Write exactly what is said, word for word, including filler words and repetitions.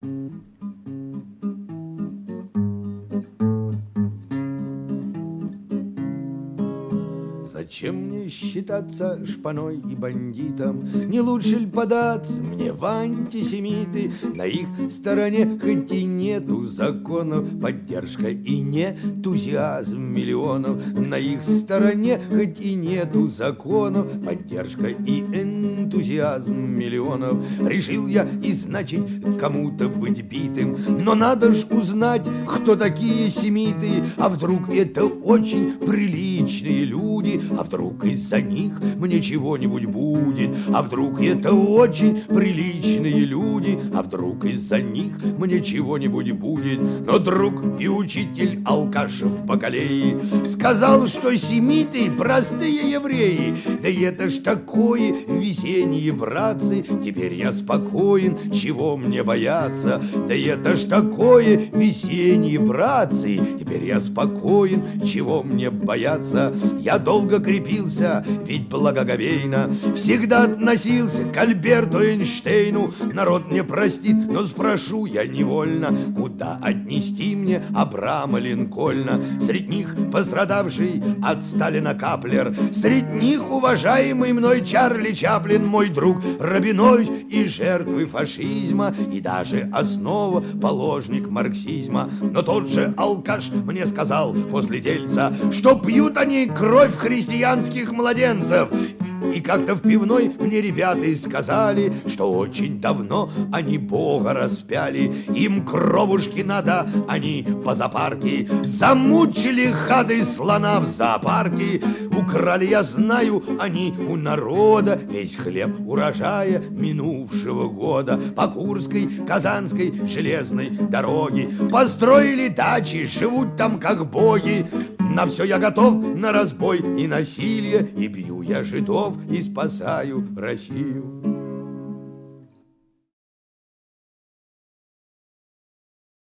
Зачем мне считаться шпаной и бандитом? Не лучше ли податься мне в антисемиты? На их стороне хоть и нету законов, поддержка и не энтузиазм миллионов. На их стороне хоть и нету законов, поддержка и энтузиазм миллионов. Решил я и значит кому-то быть битым, но надо ж узнать, кто такие семиты. А вдруг это очень приличные люди? А вдруг из-за них мне чего-нибудь будет? А вдруг это очень приличные люди? А вдруг из-за них мне чего-нибудь будет? Но друг и учитель алкаш в Бакалее сказал, что семиты простые евреи. Да и это ж такое весеннее, братцы, теперь я спокоен, чего мне бояться? Да и это ж такое весеннее, братцы, теперь я спокоен, чего мне бояться? Я долго крепился, ведь благоговейно всегда относился к Альберту Эйнштейну. Народ мне простит, но спрошу я невольно, куда отнести мне Абрама Линкольна? Средь них пострадавший от Сталина Каплер, средь них уважаемый мной Чарли Чаплин, мой друг Рабинович и жертвы фашизма, и даже основоположник марксизма. Но тот же алкаш мне сказал после дельца, что пьют они кровь христианских младенцев. И как-то в пивной мне ребята сказали, что очень давно они Бога распяли. Им кровушки надо, они по зоопарке замучили хады слона в зоопарке. Украли, я знаю, они у народа весь хлеб урожая минувшего года. По Курской, Казанской железной дороге построили дачи, живут там как боги. На все я готов, на разбой и насилие, и бью я жидов, и спасаю Россию.